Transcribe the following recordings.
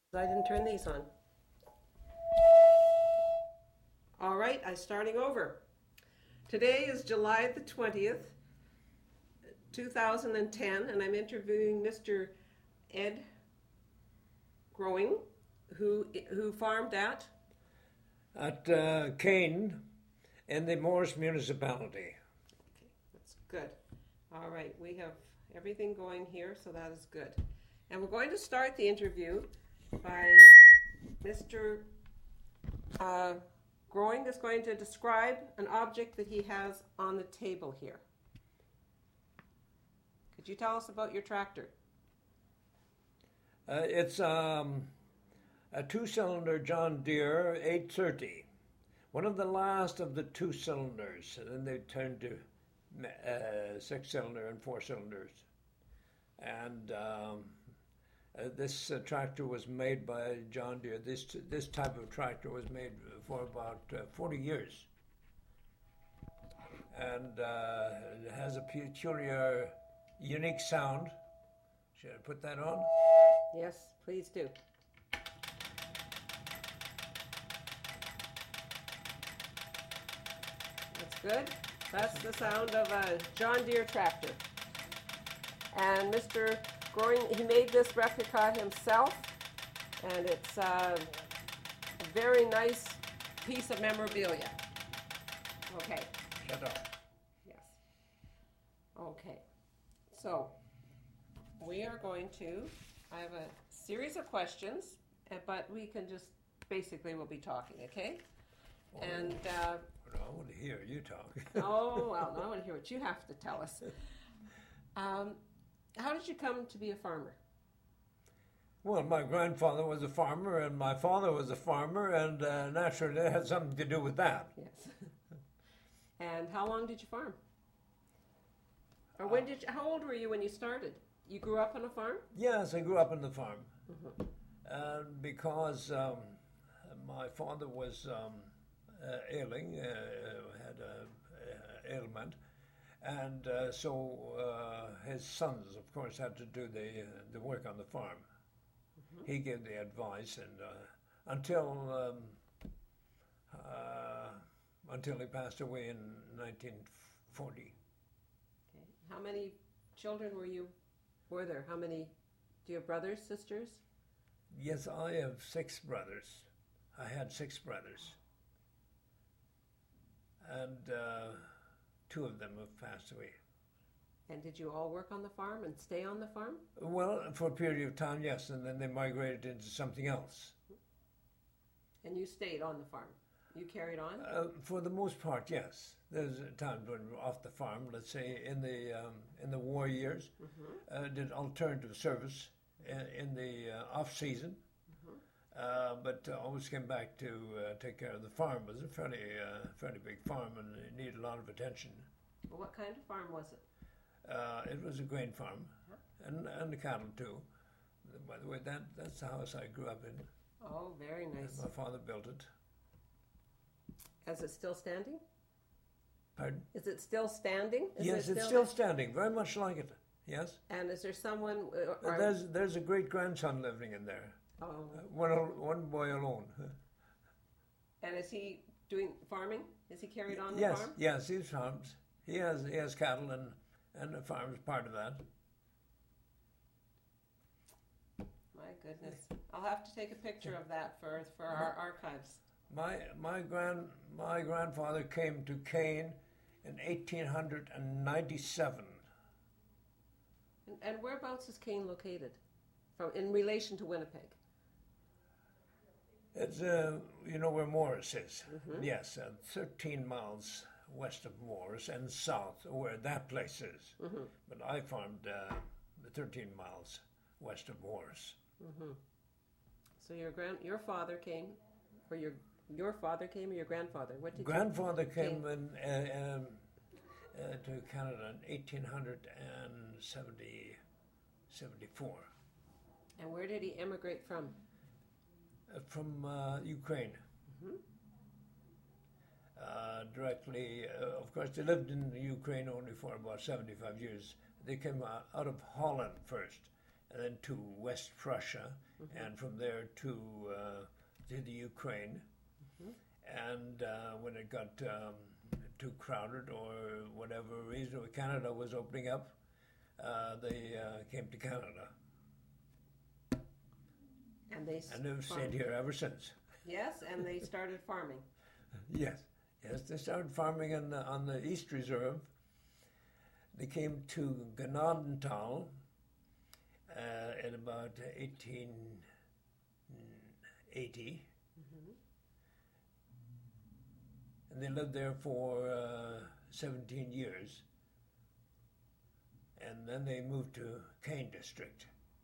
I didn't turn these on. All right, I'm starting over. Today is July the 20th, 2010, and I'm interviewing Mr. Ed Growing, who farmed at Kane in the Morris municipality. Okay, that's good. All right, we have everything going here, so that is good. And we're going to start the interview by Mr. Growing is going to describe an object that he has on the table here. Could you tell us about your tractor? It's a two-cylinder John Deere 830, one of the last of the two cylinders, and then they turned to six-cylinder and four cylinders. And this tractor was made by John Deere. This type of tractor was made for about 40 years. And it has a peculiar, unique sound. Should I put that on? Yes, please do. That's good. That's the sound of a John Deere tractor. And Mr. Growing, he made this replica himself, and it's a very nice piece of memorabilia. Okay. Shut up. Yes. Okay. So, we are going to, I have a series of questions, but we can just, basically we'll be talking, okay? Oh. And, Well, I want to hear you talk. oh, well, I want to hear what you have to tell us. How did you come to be a farmer? Well, my grandfather was a farmer, and my father was a farmer, and naturally it had something to do with that. Yes. And how long did you farm? Or how old were you when you started? You grew up on a farm? Yes, I grew up on the farm. Mm-hmm. Because my father was ailing, had an ailment, and so his sons, of course, had to do the work on the farm. Mm-hmm. He gave the advice, and until he passed away in 1940. Okay. How many children were there? How many? Do you have brothers, sisters? Yes, I have 6 brothers. I had 6 brothers, and 2 of them have passed away. And did you all work on the farm and stay on the farm? Well, for a period of time, yes, and then they migrated into something else. And you stayed on the farm? You carried on? For the most part, yes. There's times when we're off the farm, let's say in the war years, Mm-hmm. did alternative service in the off season, but always came back to take care of the farm. It was a fairly big farm, and it needed a lot of attention. Well, what kind of farm was it? It was a grain farm, and the cattle too. By the way, that's the house I grew up in. Oh, very nice. My father built it. Is it still standing? Pardon? Is it still standing? Yes, it's still standing, very much like it. Yes. And is there someone? There's a great grandson living in there. Oh. One boy alone. And is he doing farming? Is he carried on the Yes, farm? yes, he farms. He has cattle, and the farm is part of that. My goodness, I'll have to take a picture of that for our archives. My grandfather came to Kane in 1897. And whereabouts is Kane located, in relation to Winnipeg? It's you know where Morris is. Mm-hmm. Yes, 13 miles west of Morris and south, where that place is. Mm-hmm. But I farmed the 13 miles west of Morris. Mm-hmm. So your father came, or your father came, or your grandfather? What did Grandfather came to Canada in 1874. And where did he emigrate from? From Ukraine. Mm-hmm. Directly, of course, they lived in Ukraine only for about 75 years. They came out of Holland first and then to West Prussia, and from there to the Ukraine. And when it got too crowded or whatever reason, Canada was opening up, they came to Canada. And they And they've farmed. stayed here ever since. Yes, and they started farming. Yes, they started farming on the East Reserve. They came to Gnadenthalh in about 1880. And they lived there for 17 years. And then they moved to Kane District.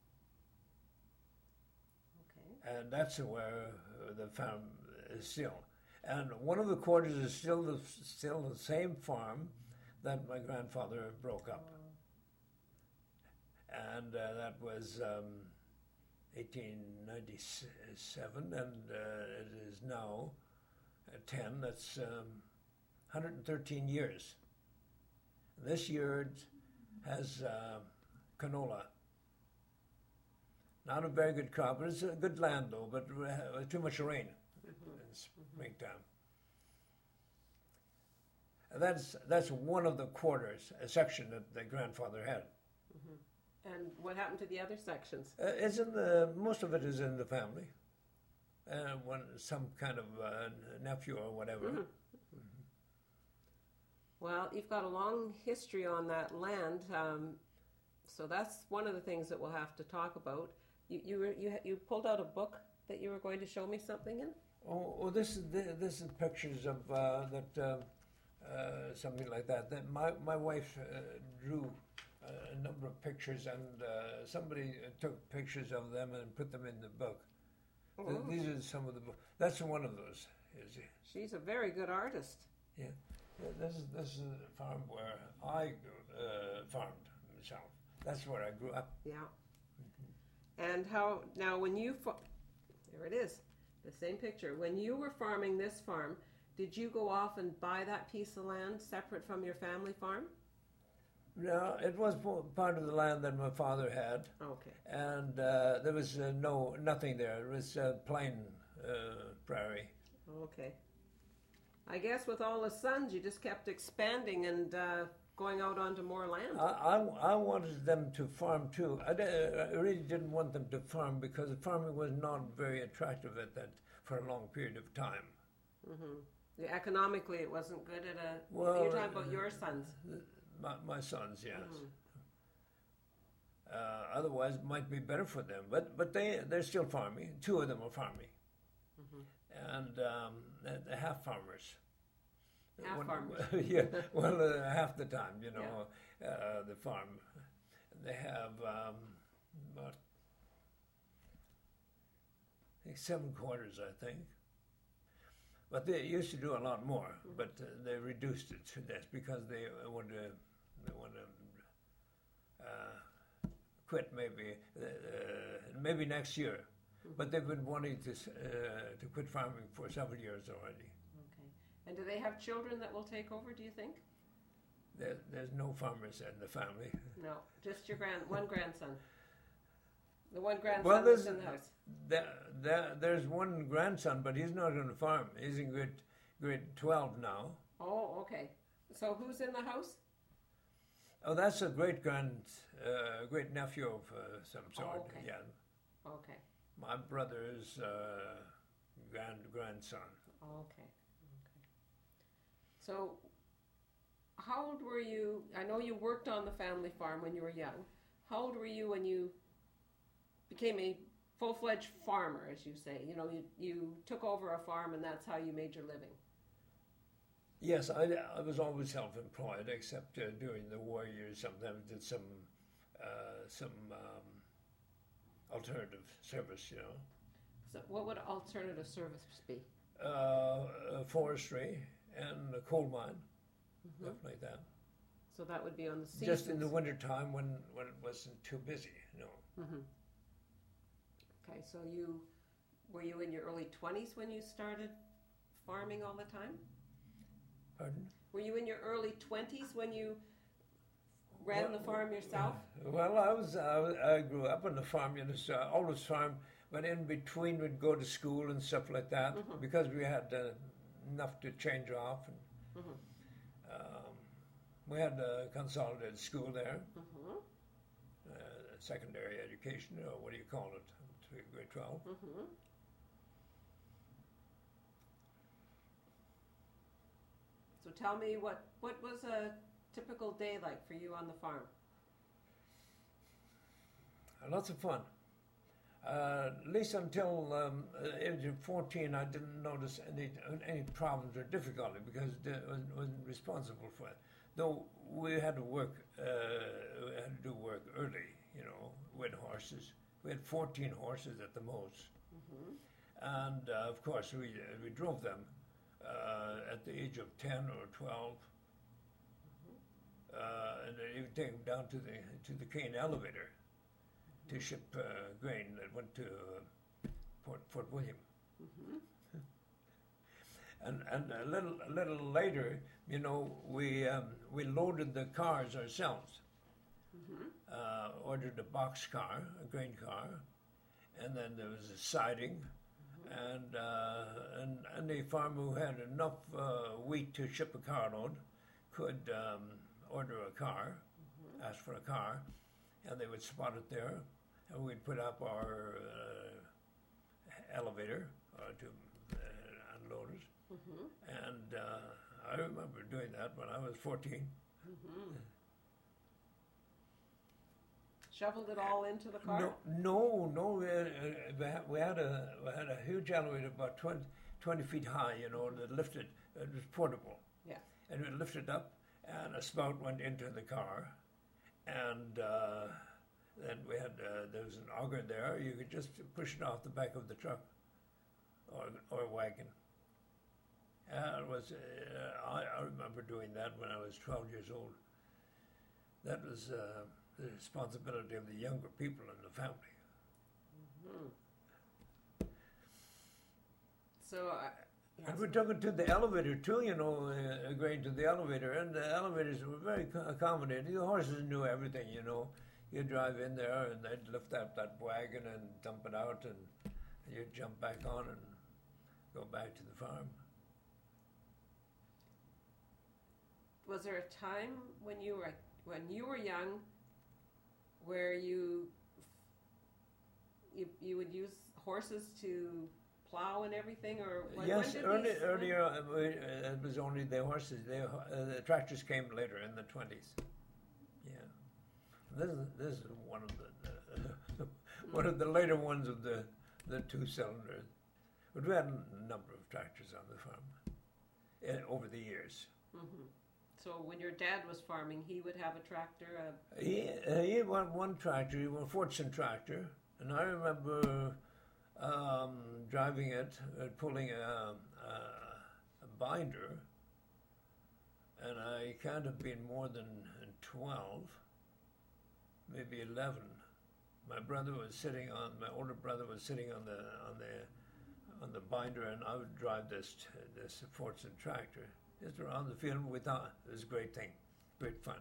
Okay. And that's where the farm is still. And one of the quarters is still the same farm that my grandfather broke up. And that was 1897, and it is now 10. That's 113 years. This year it has canola. Not a very good crop, but it's a good land though, but too much rain in springtime. And that's one of the quarters, a section that the grandfather had. And what happened to the other sections? It's in most of it is in the family. Some kind of nephew or whatever. Well, you've got a long history on that land, so that's one of the things that we'll have to talk about. You pulled out a book that you were going to show me something in? Oh, this is pictures of that something like that. That my wife drew a number of pictures, and somebody took pictures of them and put them in the book. Oh. These are some of the books. That's one of those. She's a very good artist. Yeah. This is a farm where I farmed myself. That's where I grew up. Yeah. And how, now when you, there it is, the same picture. When you were farming this farm, did you go off and buy that piece of land separate from your family farm? No, it was part of the land that my father had. Okay. And there was nothing there. It was plain prairie. Okay. I guess with all the sons, you just kept expanding and going out onto more land. I wanted them to farm too. I really didn't want them to farm because farming was not very attractive for a long period of time. Yeah, economically, it wasn't good at a. Well, you're talking about your sons. My sons, yes. Otherwise, it might be better for them. But they're still farming. Two of them are farming, and they're half farmers. Half farmers. Yeah, well, half the time, the farm. They have about 7 quarters, I think. But they used to do a lot more, but they reduced it to this because they want to quit maybe next year. But they've been wanting to quit farming for several years already. Okay. And do they have children that will take over, do you think? There's no farmers in the family. No, just your one grandson. The one grandson that's in the house. There's one grandson, but he's not going to farm. He's in grade 12 now. Oh, okay. So who's in the house? Oh, that's a great nephew of some sort. Oh, okay. Yeah. Okay. My brother's grandson. Okay. So, how old were you? I know you worked on the family farm when you were young. How old were you when you became a full-fledged farmer, as you say? You took over a farm and that's how you made your living. Yes, I was always self-employed, except during the war years. Sometimes did some alternative service, So, what would alternative service be? Forestry and a coal mine, stuff like that. So that would be on the seasons. Just in the wintertime when it wasn't too busy, Okay, so were you in your early 20s when you started farming all the time? Pardon? Were you in your early 20s when you ran the farm yourself? Well, I grew up on the farm, you know, so I always farmed, but in between we'd go to school and stuff like that because we had enough to change off. And, we had a consolidated school there, secondary education, or what do you call it, to grade 12. So tell me, what was a typical day like for you on the farm? Lots of fun. At least until the age of 14, I didn't notice any problems or difficulty because I wasn't responsible for it. Though we had to work, we had to do work early, you know, with horses. We had 14 horses at the most. And of course, we drove them at the age of 10 or 12. And then you would take them down to the cane elevator to ship grain that went to Fort William. And a little later, you know, we loaded the cars ourselves. Ordered a box car, a grain car, and then there was a siding, and any farmer who had enough wheat to ship a carload could order a car, ask for a car, and they would spot it there, and we'd put up our elevator to unloaders. And I remember doing that when I was 14. Shoveled it all into the car? No. We had a huge elevator about 20 feet high, you know, that lifted. It was portable. Yeah. And we lifted up, and a spout went into the car, and then we had there was an auger there. You could just push it off the back of the truck or wagon. And it was I remember doing that when I was 12 years old. That was the responsibility of the younger people in the family. So, and we took it to the elevator too, you know, going to the elevator, and the elevators were very accommodating. The horses knew everything, you know. You'd drive in there, and they'd lift up that wagon and dump it out, and you'd jump back on and go back to the farm. Was there a time when you were young where you would use horses to plow and everything, or yes, when did earlier it was only the horses. The tractors came later in the 20s. Yeah, this is one of the one of the later ones of the two-cylinders. But we had a number of tractors on the farm over the years. So when your dad was farming, he would have a tractor? He had one tractor, a Fortune tractor, and I remember driving it, pulling a binder, and I can't have been more than 12, maybe 11. My older brother was sitting on the binder, and I would drive this Fortune tractor. Just around the field. We thought it was a great thing, great fun.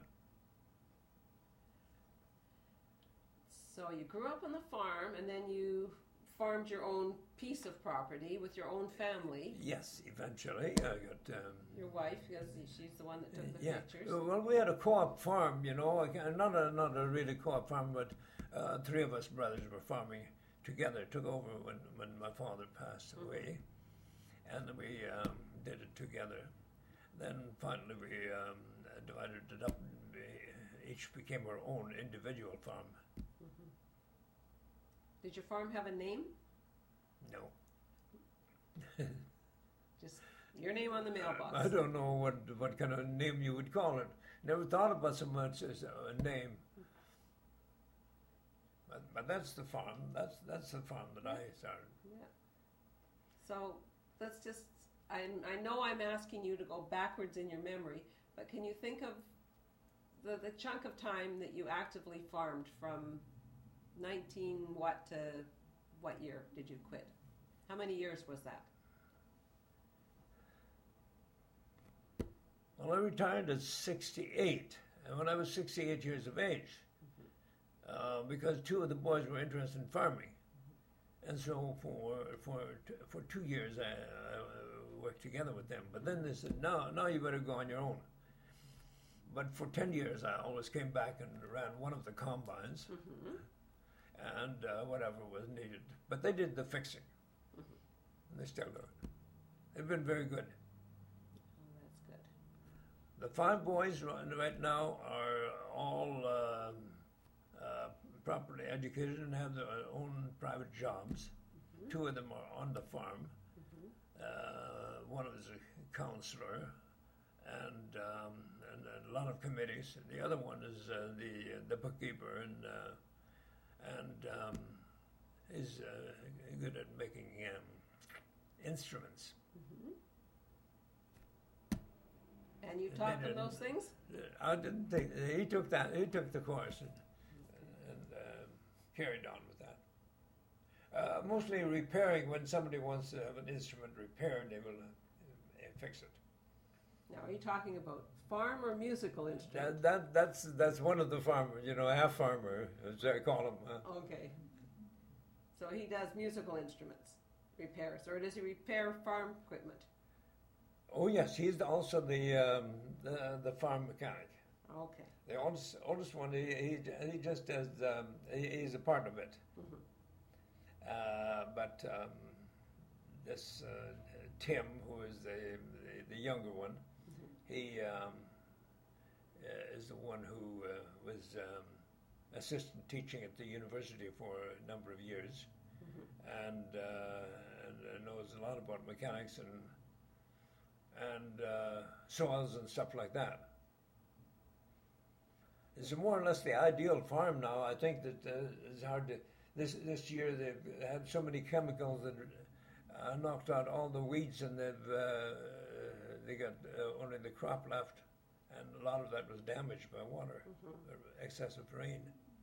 So you grew up on the farm, and then you farmed your own piece of property with your own family. Yes, eventually I got your wife, because she's the one that took the pictures. Well, we had a co-op farm, you know, not a really co-op farm, but three of us brothers were farming together. Took over when my father passed away, and we did it together. Then finally we divided it up, and we each became our own individual farm. Did your farm have a name? No. Just your name on the mailbox. I don't know what kind of name you would call it. Never thought about so much as a name. But that's the farm. That's the farm that I started. Yeah. So let's just. I know I'm asking you to go backwards in your memory, but can you think of the chunk of time that you actively farmed from 19 what to what year did you quit? How many years was that? Well, I retired at 68, and when I was 68 years of age, because two of the boys were interested in farming. And so for 2 years, I worked together with them. But then they said, now you better go on your own. But for 10 years, I always came back and ran one of the combines and whatever was needed. But they did the fixing. And they still do it. They've been very good. Oh, that's good. The 5 boys right now are all properly educated and have their own private jobs. 2 of them are on the farm. One is a counselor and a lot of committees. The other one is the bookkeeper and is good at making instruments. And you taught them those things? I didn't think he took that. He took the course and carried on with that. Mostly repairing. When somebody wants to have an instrument repaired, they will fix it. Now, are you talking about farm or musical instrument? That's one of the farmers. You know, half farmer, as I call him. Okay. So he does musical instruments repairs, or does he repair farm equipment? Oh yes, he's also the farm mechanic. Okay. The oldest one, he just does. He's a part of it. But this Tim, who is the younger one, he is the one who was assistant teaching at the university for a number of years, and knows a lot about mechanics and soils and stuff like that. It's more or less the ideal farm now. I think that it's hard to. This year they've had so many chemicals that knocked out all the weeds, and they got only the crop left, and a lot of that was damaged by water, excessive rain.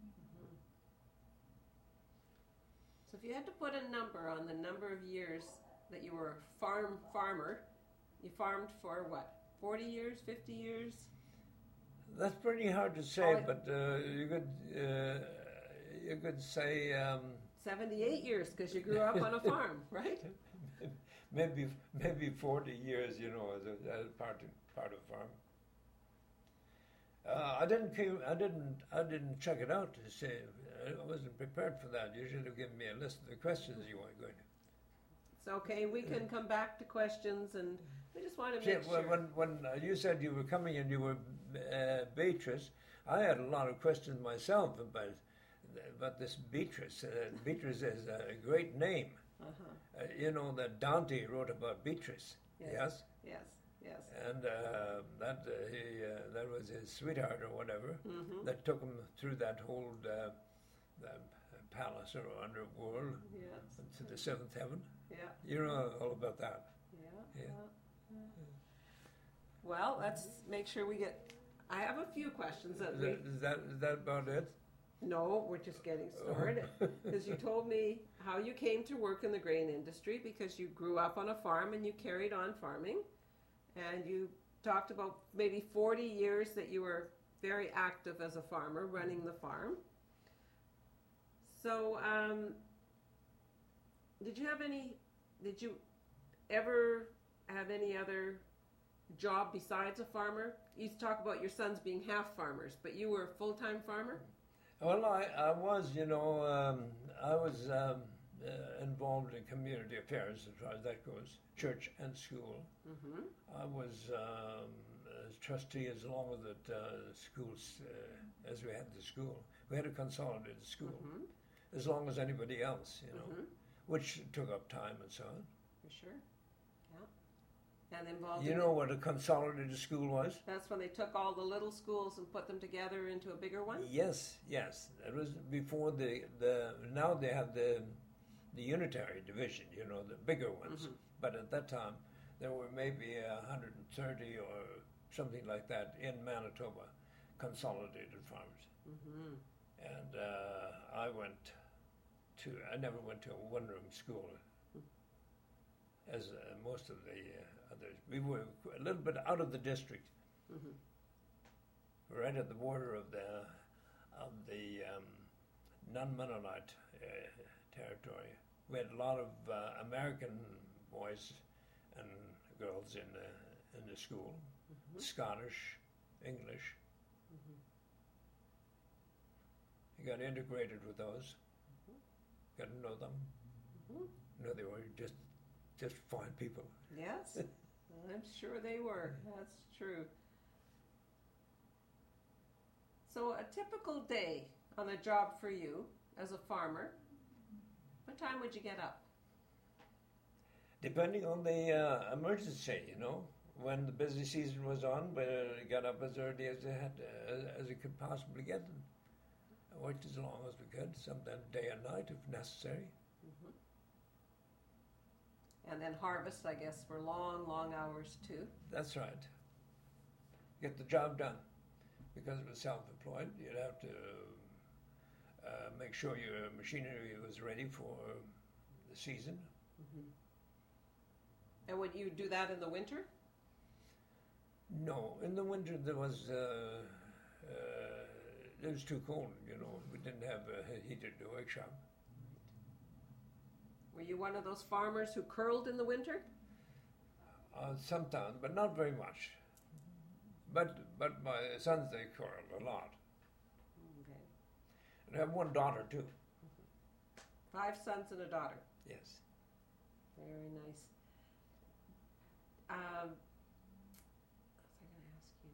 So if you had to put a number on the number of years that you were a farmer, you farmed for what, 40 years, 50 years? That's pretty hard to say, but you could say 78 years, because you grew up on a farm, right? maybe 40 years, you know, as part of farm. I didn't check it out to say. I wasn't prepared for that. You should have given me a list of the questions you were going to. It's okay. We can come back to questions, and we just want to make sure. When you said you were coming and you were Beatrice, I had a lot of questions myself about this Beatrice. Beatrice is a great name. You know that Dante wrote about Beatrice. Yes. Yes. And that was his sweetheart or whatever that took him through that whole palace or underworld to the seventh heaven. Yeah. You know all about that. Yeah. Well, let's make sure we get. I have a few questions Is that about it? No, we're just getting started. Because you told me how you came to work in the grain industry because you grew up on a farm and you carried on farming. And you talked about maybe 40 years that you were very active as a farmer, running the farm. So, did you ever have any other job besides a farmer? You talk about your sons being half farmers, but you were a full-time farmer? Well, I was, you know, I was involved in community affairs as far as that goes, church and school. I was as trustee as long as the schools, as we had the school. We had a consolidated school, as long as anybody else, you know, which took up time and so on. For sure, yeah. And involved. You know what a consolidated school was? That's when they took all the little schools and put them together into a bigger one? Yes. It was before now they have the unitary division, you know, the bigger ones. But at that time, there were maybe 130 or something like that in Manitoba, consolidated farms. And I never went to a one-room school, as most of the others. We were a little bit out of the district. right at the border of the non-Mennonite territory. We had a lot of American boys and girls in the school, Scottish, English. You got integrated with those. Got to know them. No, they were just fine people. Yes, I'm sure they were. That's true. So a typical day on a job for you as a farmer, what time would you get up? Depending on the emergency, you know. When the busy season was on, but I got up as early as it could possibly get. I worked as long as we could, sometimes day and night if necessary. And then harvest, I guess, for long, long hours too. That's right. Get the job done. Because it was self-employed, you'd have to make sure your machinery was ready for the season. And would you do that in the winter? No, in the winter it was too cold, you know. We didn't have a heated workshop. Were you one of those farmers who curled in the winter? Sometimes, but not very much. But my sons, they curled a lot. Okay. And I have one daughter too. 5 sons and a daughter. Yes. Very nice. What was I going to ask you?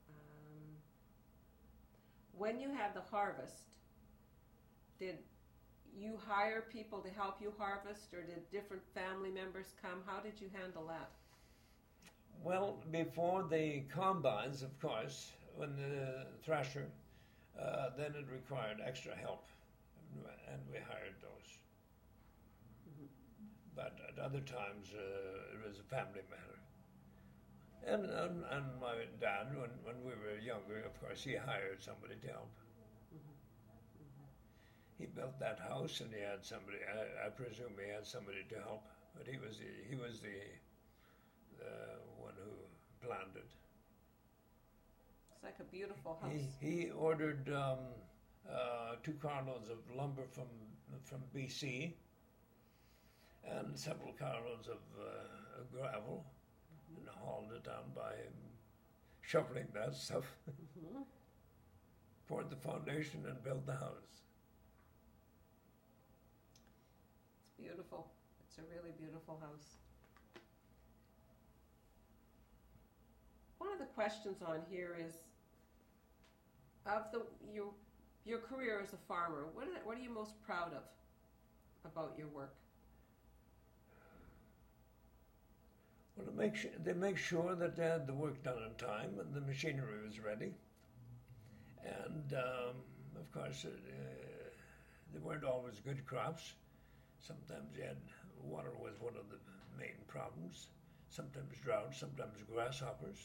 When you had the harvest, did you hire people to help you harvest, or did different family members come? How did you handle that? Well, before the combines, of course, when the thresher, then it required extra help, and we hired those. But at other times, it was a family matter. And my dad, when we were younger, of course, he hired somebody to help. He built that house, and he had somebody. I presume he had somebody to help, but he was the one who planned it. It's like a beautiful house. He ordered 2 carloads of lumber from BC and several carloads of gravel, and hauled it down by him, shoveling that stuff, poured the foundation and built the house. It's beautiful. It's a really beautiful house. One of the questions on here is, of your career as a farmer, what are you most proud of about your work? Well, they make sure that they had the work done on time and the machinery was ready. And of course, they weren't always good crops. Sometimes water was one of the main problems. Sometimes drought, sometimes grasshoppers.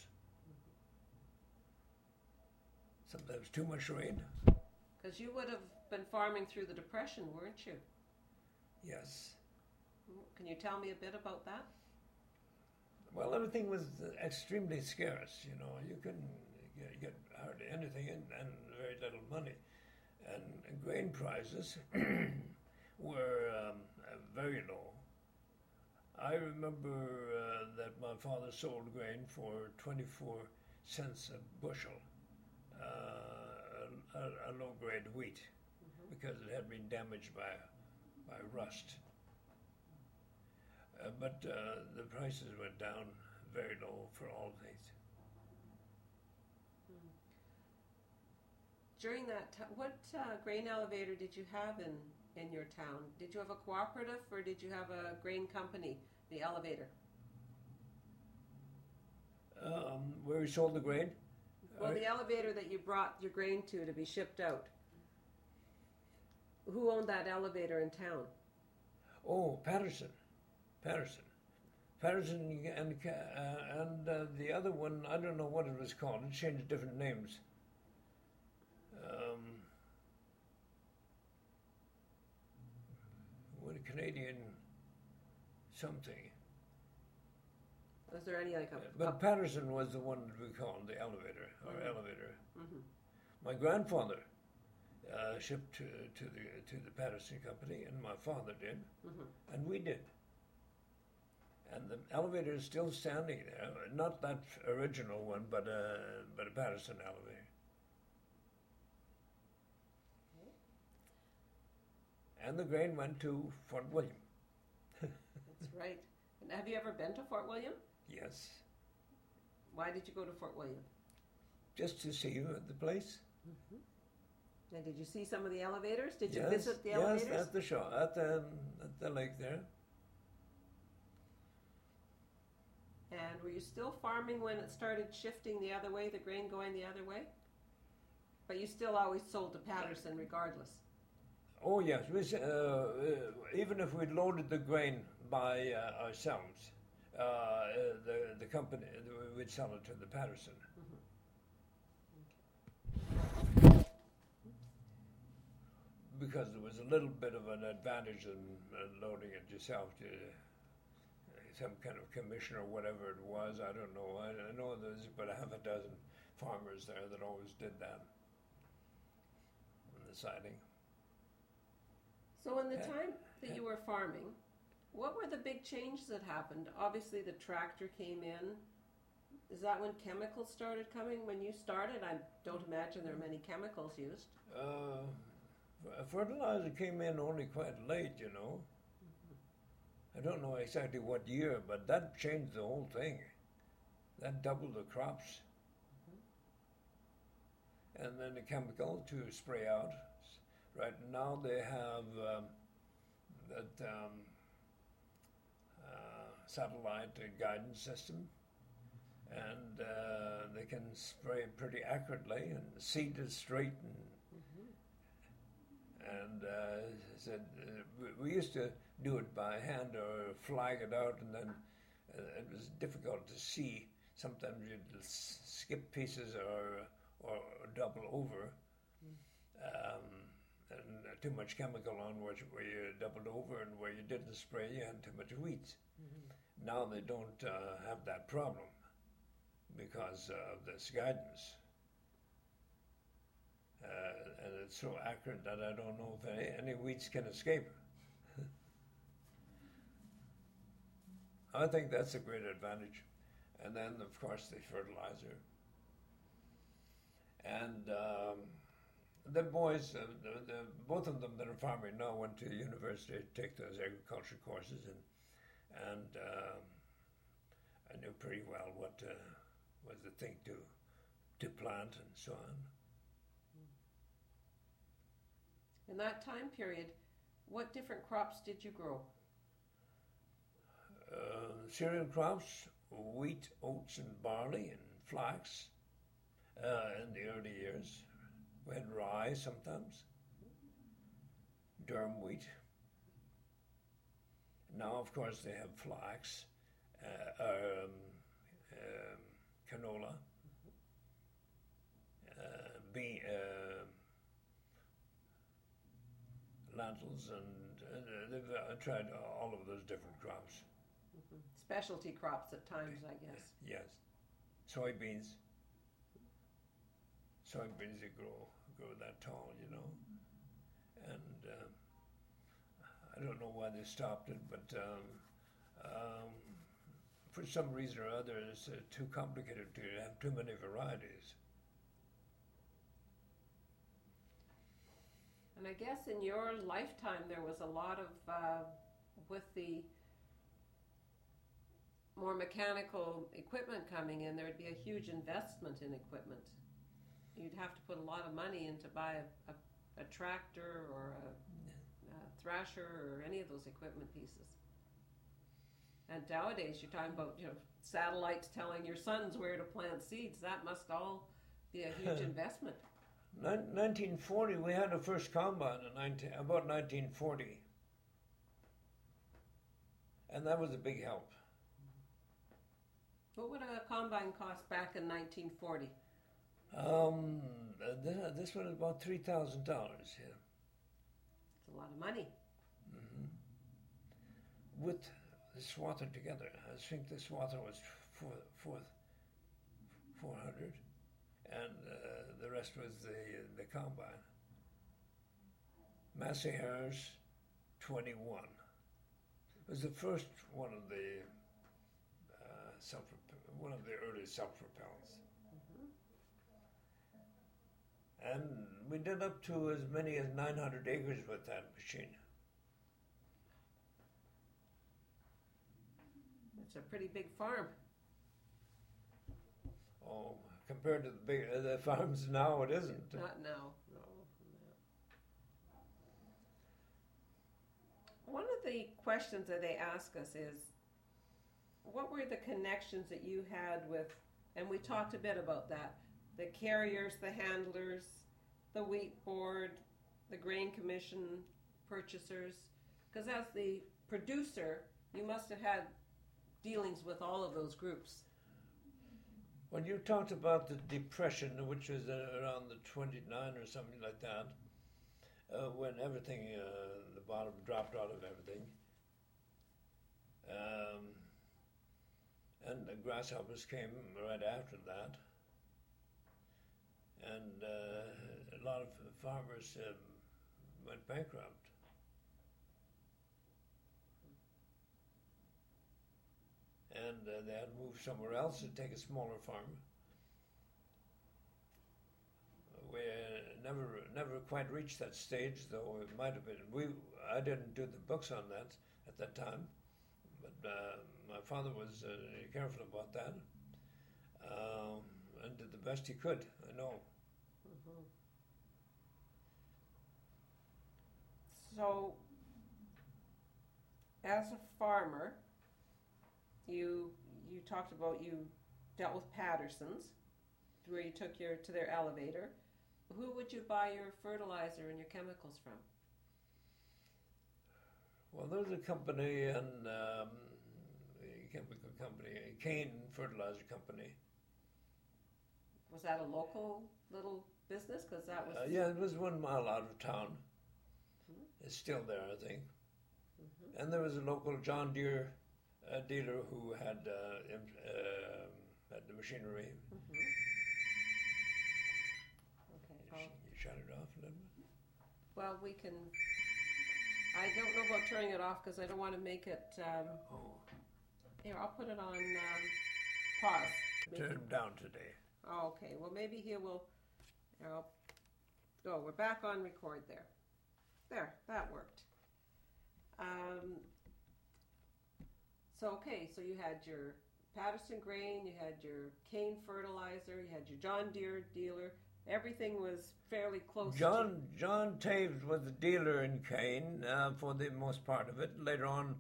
Sometimes too much rain. Because you would have been farming through the Depression, weren't you? Yes. Can you tell me a bit about that? Well, everything was extremely scarce. You know, you couldn't get hardly anything and very little money. And grain prices were very low. I remember that my father sold grain for 24 cents a bushel, a low-grade wheat, because it had been damaged by rust. But the prices went down very low for all things. During that time, what grain elevator did you have in your town? Did you have a cooperative, or did you have a grain company, the elevator? Where we sold the grain? Well, the elevator that you brought your grain to be shipped out. Who owned that elevator in town? Oh, Patterson, and the other one, I don't know what it was called. It changed different names. What a Canadian something. Was there any like But Patterson was the one that we called the elevator, or elevator. My grandfather shipped to the Patterson Company, and my father did, and we did. And the elevator is still standing there. Not that original one, but a Patterson elevator. And the grain went to Fort William. That's right. And have you ever been to Fort William? Yes. Why did you go to Fort William? Just to see the place. And did you see some of the elevators? Did you visit the elevators? Yes, at the show, at the lake there. And were you still farming when it started shifting the other way, the grain going the other way? But you still always sold to Patterson regardless? Oh yes, even if we loaded the grain by ourselves, the company, we'd sell it to the Patterson. Because there was a little bit of an advantage in loading it yourself to some kind of commission or whatever it was. I don't know. I know there's about a half a dozen farmers there that always did that on the siding. So in the time that you were farming, what were the big changes that happened? Obviously the tractor came in. Is that when chemicals started coming? When you started, I don't imagine there were many chemicals used. Fertilizer came in only quite late, you know. I don't know exactly what year, but that changed the whole thing. That doubled the crops. And then the chemical to spray out. Right now they have satellite guidance system, and they can spray pretty accurately, and the seed is straight. And said we used to do it by hand or flag it out, and then it was difficult to see. Sometimes you'd skip pieces or double over. And too much chemical on where you doubled over, and where you didn't spray, you had too much weeds. Now they don't have that problem because of this guidance. And it's so accurate that I don't know if any weeds can escape. I think that's a great advantage. And then, of course, the fertilizer. And the boys, both of them that are farming now went to university to take those agriculture courses, and I knew pretty well what was the thing to plant and so on. In that time period, what different crops did you grow? Cereal crops, wheat, oats, and barley, and flax in the early years. We had rye sometimes, durum wheat. Now, of course, they have flax, canola, lentils, and they've tried all of those different crops. Specialty crops at times, I guess. Yes. Soybeans. Soybeans that grow that tall, you know. And I don't know why they stopped it, but for some reason or other, it's too complicated to have too many varieties. And I guess in your lifetime there was a lot of, with the more mechanical equipment coming in, there would be a huge investment in equipment. You'd have to put a lot of money in to buy a tractor or a thrasher or any of those equipment pieces. And nowadays you're talking about, satellites telling your sons where to plant seeds. That must all be a huge investment. 1940, we had a first combine about 1940. And that was a big help. What would a combine cost back in 1940? This one is about $3,000, yeah. It's a lot of money. With the swather together. I think the swather was 400, and the rest was the combine. Massey's 21. It was the first one of the one of the early self-propels. And we did up to as many as 900 acres with that machine. It's a pretty big farm. Oh, compared to the farms now, it isn't. Not now, no. One of the questions that they ask us is, what were the connections that you had with, and we talked a bit about that, the carriers, the handlers, the wheat board, the grain commission, purchasers, because as the producer, you must have had dealings with all of those groups. When you talked about the Depression, which was around the 29 or something like that, when everything, the bottom dropped out of everything, and the grasshoppers came right after that, and a lot of farmers went bankrupt. And they had to move somewhere else to take a smaller farm. We never quite reached that stage, though it might have been. I didn't do the books on that at that time, but my father was careful about that, and did the best he could, I know. Mm-hmm. So, as a farmer, you talked about you dealt with Patterson's, where you took to their elevator. Who would you buy your fertilizer and your chemicals from? Well, there's a company, and a chemical company, Kane Fertilizer Company. Was that a local little business? Because that was... yeah, it was 1 mile out of town. Mm-hmm. It's still there, I think. Mm-hmm. And there was a local John Deere dealer who had the machinery. Mm-hmm. Okay. You shut it off a little bit? Well, we can... I don't know about turning it off because I don't want to make it... Here, I'll put it on pause. Turn him down today. Oh, okay. Well, maybe he will... Here, I'll go. We're back on record there. There, that worked. So you had your Patterson grain, you had your Kane fertilizer, you had your John Deere dealer. Everything was fairly close. John Taves was the dealer in Kane for the most part of it. Later on,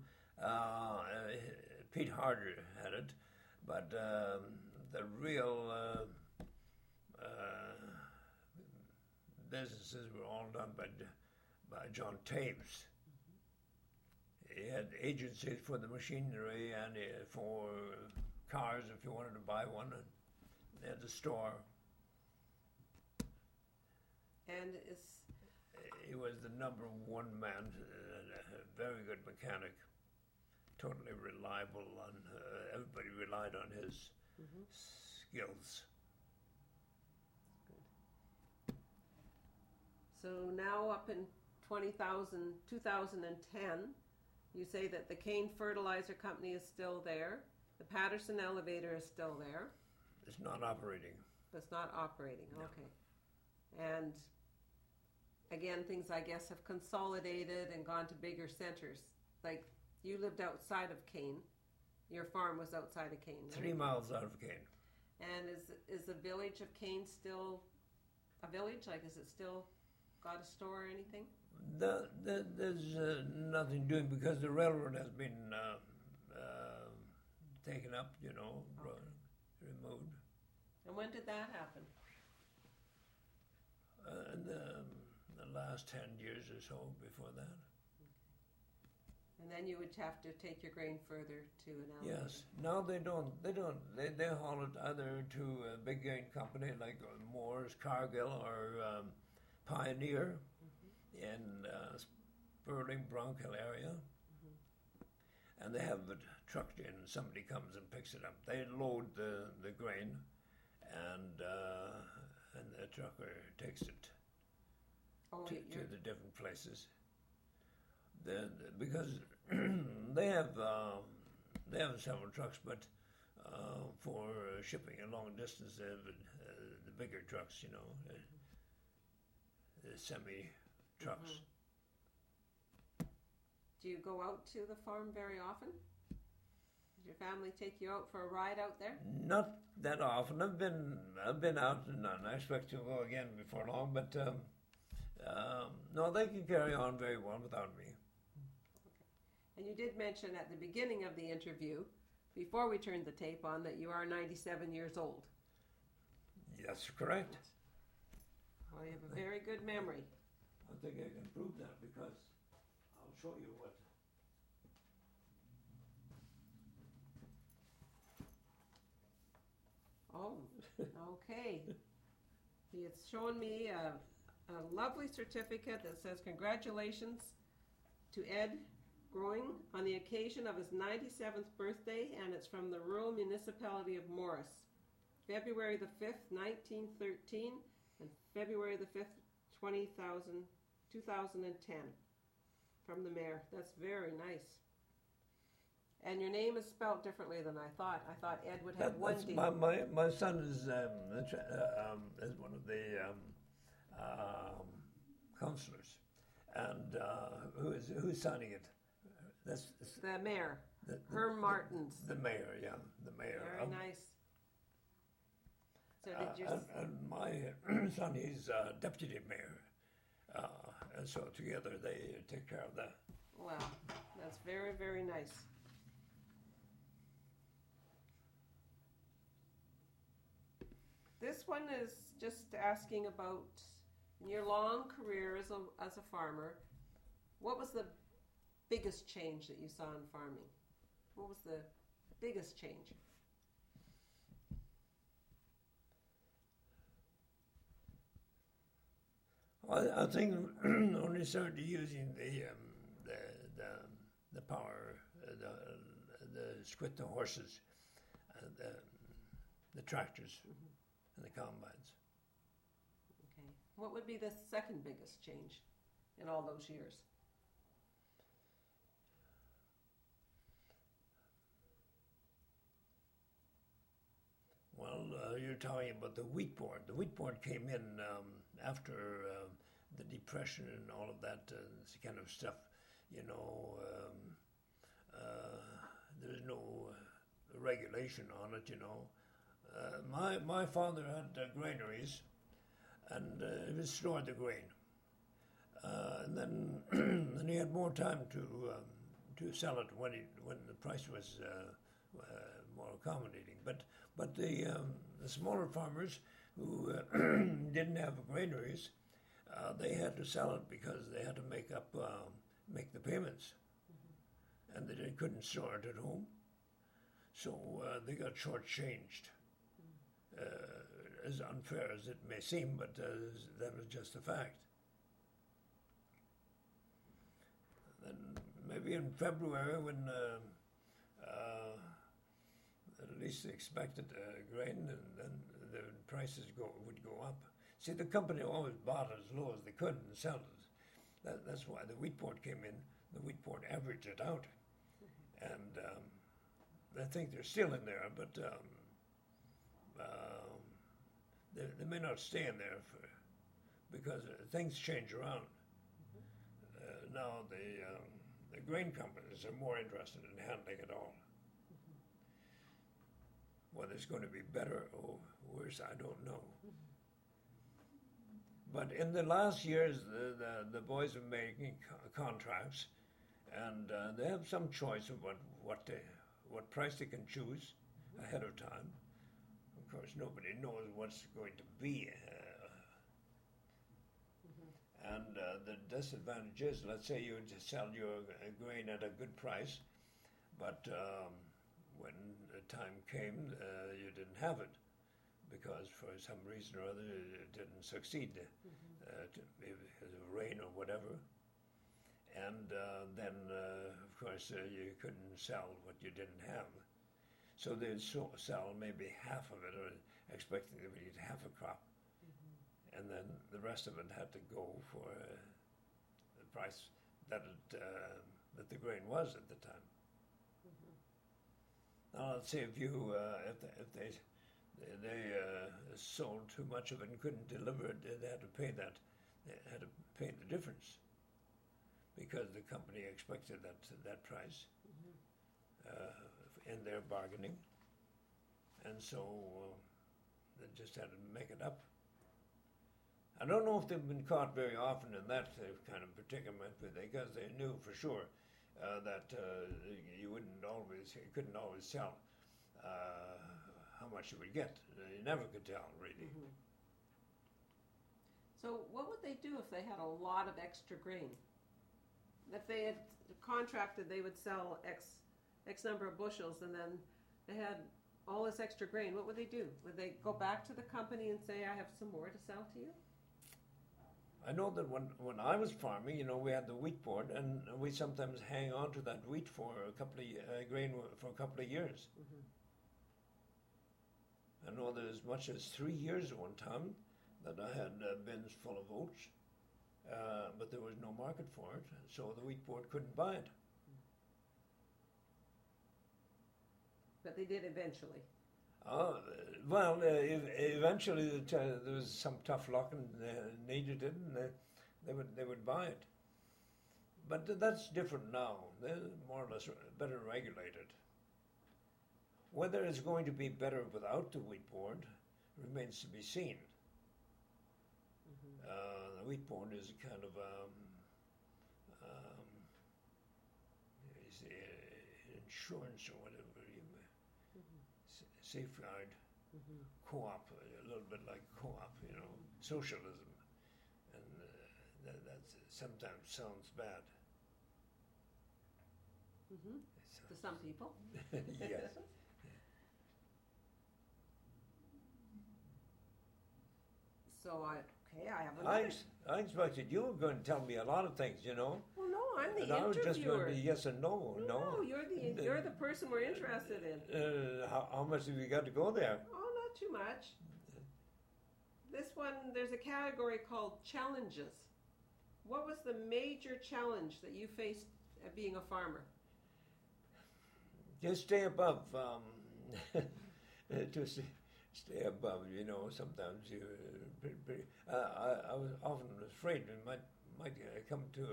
Pete Harder had it, but the real businesses were all done by John Taves. He had agencies for the machinery and for cars if you wanted to buy one. And they had the store. And he was the number one man, a very good mechanic, totally reliable, and everybody relied on his skills. Good. So now up in 2010, you say that the Kane Fertilizer Company is still there. The Patterson Elevator is still there. It's not operating. It's not operating, no. Okay. And again, things I guess have consolidated and gone to bigger centers. Like you lived outside of Kane. Your farm was outside of Kane, right? 3 miles out of Kane. And is the village of Kane still a village? Like, is it still got a store or anything? There's nothing doing because the railroad has been taken up, removed. And when did that happen? In the last 10 years or so before that. And then you would have to take your grain further to an elevator. Yes. Now they don't. They haul it either to a big grain company like Moore's, Cargill, or Pioneer in Sperling, Bronchill area. and they have it trucked in. Somebody comes and picks it up. They load the grain, and the trucker takes it to the different places. Because they have several trucks, but for shipping a long distance, they have the bigger trucks, the semi trucks. Mm-hmm. Do you go out to the farm very often? Does your family take you out for a ride out there? Not that often. I've been out, and I expect to go again before long. But no, they can carry on very well without me. Okay. And you did mention at the beginning of the interview, before we turned the tape on, that you are 97 years old. That's correct. Well, you have a very good memory. I think I can prove that because I'll show you what. Oh, okay. He has shown me a lovely certificate that says congratulations to Ed Groing on the occasion of his 97th birthday, and it's from the rural municipality of Morris. February the 5th, 1913, and February the 5th, 2010, from the mayor. That's very nice. And your name is spelled differently than I thought. I thought Ed would have one D. My son is one of the counselors, and who's signing it? That's the mayor, Herm Martins. The mayor, yeah, the mayor. Very nice. So did you? And my son, he's deputy mayor, and so together they take care of that. Wow, that's very, very nice. This one is just asking about your long career as a farmer. What was the biggest change that you saw in farming? What was the biggest change? Well, I think when we started using the power, with the horses, the tractors, and the combines. Okay. What would be the second biggest change in all those years? Well, you're talking about the wheat board. The wheat board came in after the Depression and all of that kind of stuff. There's no regulation on it. My father had granaries, and he would store the grain. And then he had more time to sell it when the price was more accommodating. But the smaller farmers who didn't have granaries, they had to sell it because they had to make the payments, and they couldn't store it at home, so they got shortchanged. As unfair as it may seem, but that was just a fact. Then maybe in February, when at least they expected grain, and then the prices would go up. See, the company always bought as low as they could and sell it. That's why the wheat board came in. The wheat board averaged it out, and I think they're still in there, but they may not stay in there because things change around. Now the grain companies are more interested in handling it all. Whether it's going to be better or worse, I don't know. But in the last years, the boys are making contracts, and they have some choice of what price they can choose ahead of time. Of course, nobody knows what's going to be. And the disadvantage is, let's say you sell your grain at a good price, but when the time came, you didn't have it because for some reason or other it didn't succeed, because of rain or whatever. and then, of course, you couldn't sell what you didn't have. So they'd sell maybe half of it, or expecting they would eat half a crop, and then the rest of it had to go for the price that that the grain was at the time. Now, let's say if you if they sold too much of it and couldn't deliver it, they had to pay that. They had to pay the difference because the company expected that price in their bargaining, and so they just had to make it up. I don't know if they've been caught very often in that kind of predicament, but because they knew for sure that you couldn't always tell how much you would get. You never could tell, really. So what would they do if they had a lot of extra grain? If they had contracted, they would sell X number of bushels, and then they had all this extra grain. What would they do? Would they go back to the company and say, "I have some more to sell to you"? I know that when I was farming, we had the wheat board, and we sometimes hang on to that wheat for a couple of grain for a couple of years. I know that as much as 3 years at one time that I had bins full of oats, but there was no market for it, so the wheat board couldn't buy it. But they did eventually. Well, eventually there was some tough luck and needed it, and they would buy it. But that's different now. They're more or less better regulated. Whether it's going to be better without the wheat board remains to be seen. The wheat board is a kind of insurance or whatever, safeguard, co-op, a little bit like co-op, socialism, and that sometimes sounds bad. To some people. Yes. So I have another. I expected you were going to tell me a lot of things, Well, no, I'm the and I was just going interviewer. to yes and no. No, you're the person we're interested in. How much have you got to go there? Oh, not too much. This one, there's a category called challenges. What was the major challenge that you faced at being a farmer? Just stay above. Stay above. Sometimes you. I was often afraid we might come to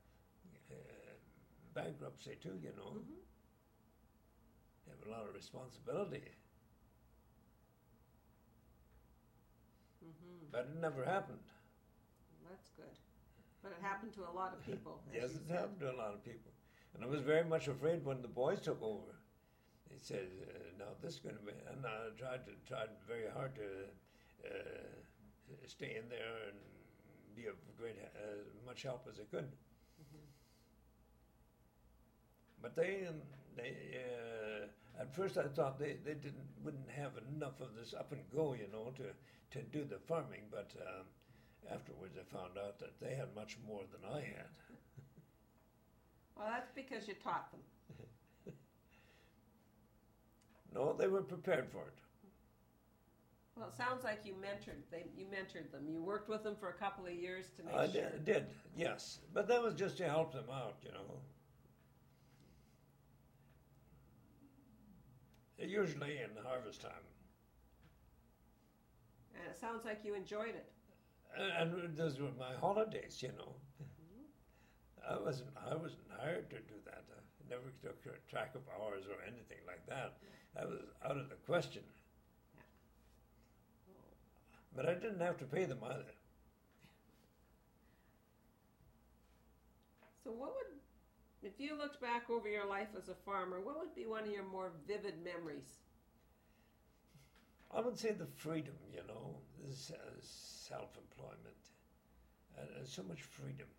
bankruptcy too. You have a lot of responsibility. But it never happened. That's good. But it happened to a lot of people. Yes, it happened to a lot of people. And I was very much afraid when the boys took over. They said, "No, this is going to be." And I tried very hard to stay in there and be of great much help as I could. But they at first I thought they wouldn't have enough of this up and go, to do the farming. But afterwards I found out that they had much more than I had. Well, that's because you taught them. No, they were prepared for it. Well, it sounds like you mentored them. You worked with them for a couple of years to make I sure. did, yes. But that was just to help them out, Usually in harvest time. And it sounds like you enjoyed it. And those were my holidays, I wasn't hired to do that. I never took track of hours or anything like that. That was out of the question. But I didn't have to pay them either. So if you looked back over your life as a farmer, what would be one of your more vivid memories? I would say the freedom, this self-employment, and so much freedom.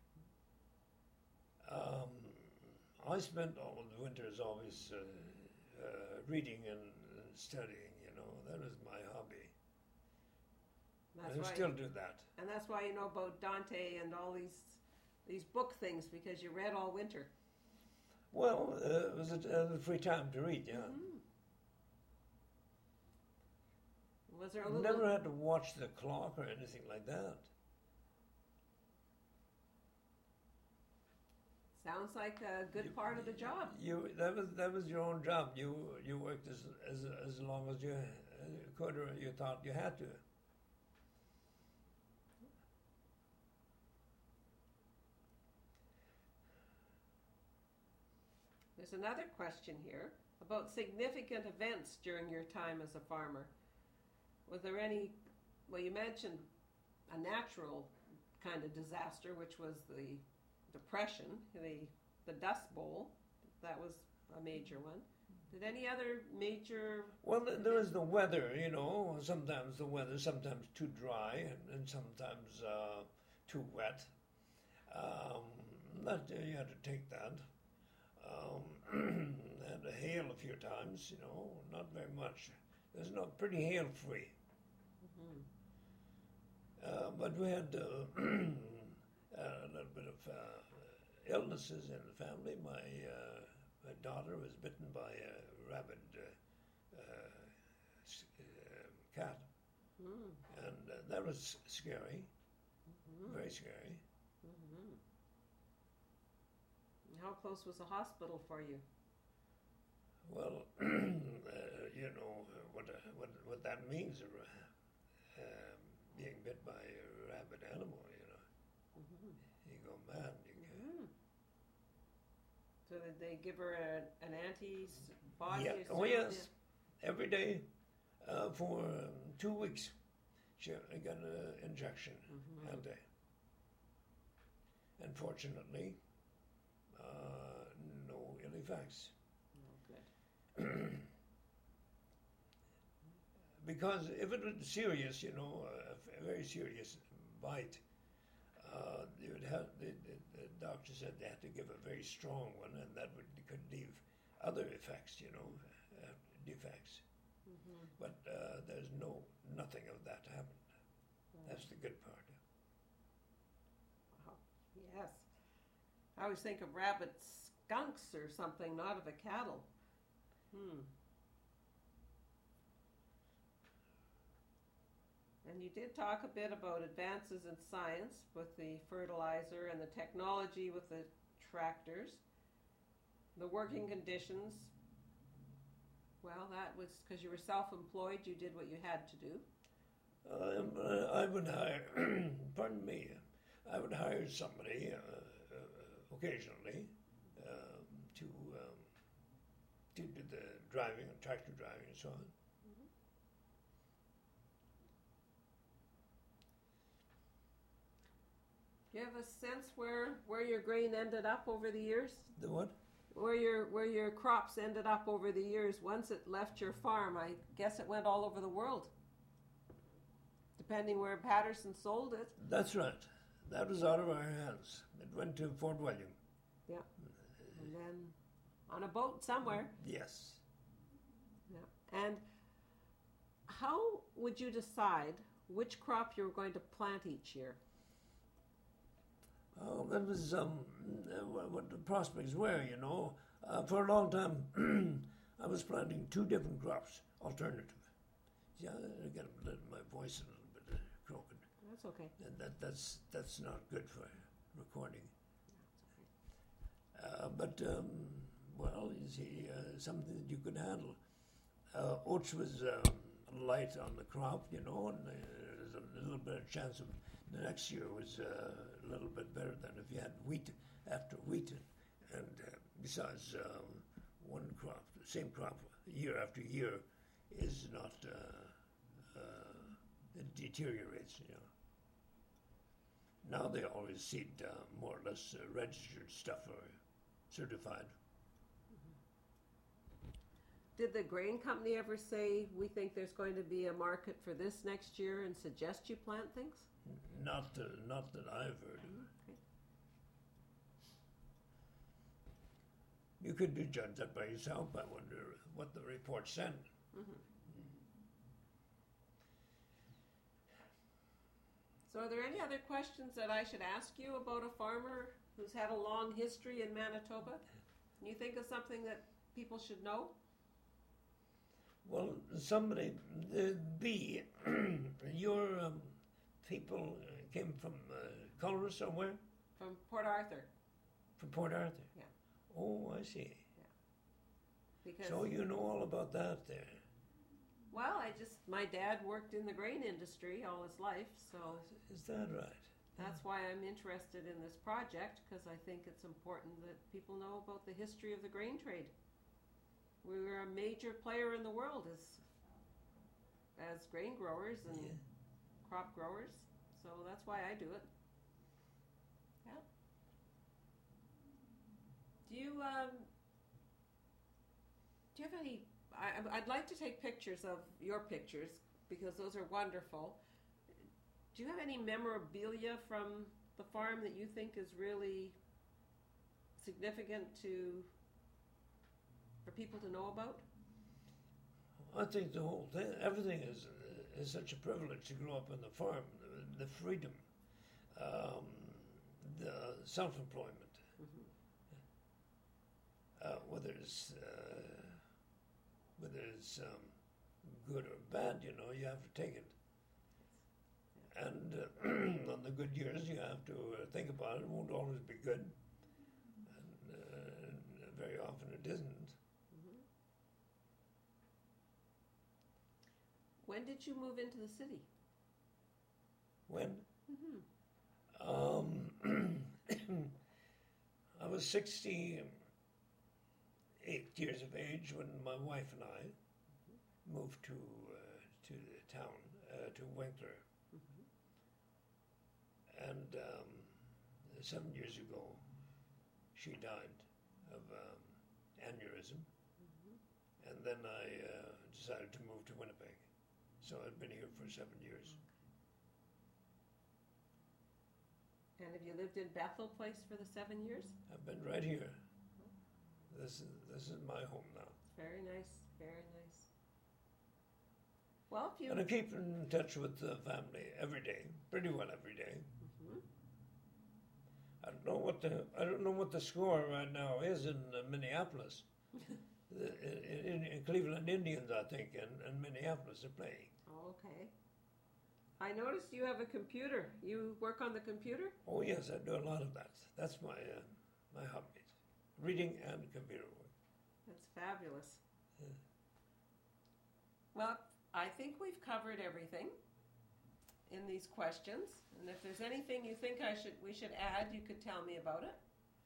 I spent all the winters always reading and studying, that was my hobby. That's I why, still do that. and that's why you know about Dante and all these these book things because you read all winter? Well, it was a free time to read, yeah. Was there a I little... never had to watch the clock or anything like that. Sounds like a good part of the job. That was your own job. You worked as long as you could or you thought you had to. There's another question here about significant events during your time as a farmer. Was there any, well, you mentioned a natural kind of disaster, which was the Depression, the Dust Bowl. That was a major one. Did any other major... Well, there was the weather, you know. Sometimes the weather, sometimes too dry and sometimes too wet. That you had to take that. Had to hail a few times, you know, not very much. There's no pretty hail free. But we had a little bit of illnesses in the family. My daughter was bitten by a rabid cat, and that was scary, very scary. How close was the hospital for you? Well, you know what that means, being bit by a rabid animal. You know, you go mad. So did they give her an antibody? Yeah. Or Oh something? yes, every day for 2 weeks. She got an injection a day. Unfortunately, no ill effects. Oh, good. Because if it was serious, you know, a very serious bite, you would have the doctor said they had to give a very strong one, and that could leave other effects, you know, defects. But there's nothing of that happened. That's the good part. Wow. Yes. I always think of rabbit skunks or something, not of a cattle. And you did talk a bit about advances in science with the fertilizer and the technology with the tractors, the working conditions. Well, that was because you were self-employed, you did what you had to do. I would hire, pardon me, I would hire somebody occasionally to do the driving and tractor driving and so on. Do you have a sense where your grain ended up over the years? The what? Where your crops ended up over the years once it left your farm? I guess it went all over the world, depending where Patterson sold it. That's right. That was out of our hands. It went to Fort William. Yeah. And then on a boat somewhere. Yes. Yeah. And how would you decide which crop you were going to plant each year? Oh, that was what the prospects were, you know. For a long time, I was planting 2 different crops, alternative. Yeah, I got my voice a little bit croaking. That's okay. And that's not good for recording. But well, you see, something that you could handle. Oats was light on the crop, you know, and there's a little bit of chance of the next year was a little bit better than if you had wheat after wheat. And besides, one crop, the same crop, year after year, is not, it deteriorates, you know. Now they always seed more or less registered stuff or certified. Did the grain company ever say, we think there's going to be a market for this next year and suggest you plant things? Not that I've heard of. Okay. You could judge that by yourself. I wonder what the report said. So are there any other questions that I should ask you about a farmer who's had a long history in Manitoba? Can you think of something that people should know? Well, somebody, your people came from Colorado somewhere? From Port Arthur. From Port Arthur? Yeah. Oh, I see. Because, So you know all about that there. well, my dad worked in the grain industry all his life, so Is that right? that's why I'm interested in this project, because I think it's important that people know about the history of the grain trade. We were a major player in the world as grain growers and Yeah. crop growers, so that's why I do it. Yeah. Do you have any? I'd like to take pictures of your pictures because those are wonderful. Do you have any memorabilia from the farm that you think is really significant for people to know about? I think the whole thing, everything is such a privilege to grow up on the farm. The freedom, the self-employment, whether it's good or bad, you know, you have to take it. And on the good years, you have to think about it. It won't always be good, and very often it isn't. When did you move into the city? When? I was 68 years of age when my wife and I moved to the town, to Winkler. And 7 years ago, she died of aneurysm. And then I decided to move to Winnipeg. So I've been here for 7 years. And have you lived in Bethel Place for the 7 years? I've been right here. This is my home now. Very nice, very nice. Well, if you... And I keep in touch with the family every day, pretty well every day. I don't know what the score right now is in Minneapolis. in Cleveland Indians, I think, and Minneapolis are playing. Oh, okay. I noticed you have a computer. You work on the computer? Oh yes, I do a lot of that. That's my my hobbies, reading and computer work. That's fabulous. Well, I think we've covered everything in these questions. And if there's anything you think we should add, you could tell me about it.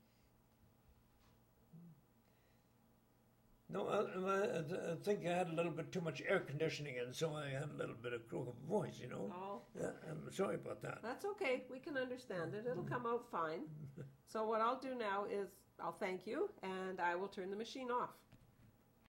No, I think I had a little bit too much air conditioning in, so I had a little bit of croak of voice, you know. Oh. Yeah, I'm sorry about that. That's okay. We can understand it. It'll come out fine. So what I'll do now is I'll thank you, and I will turn the machine off.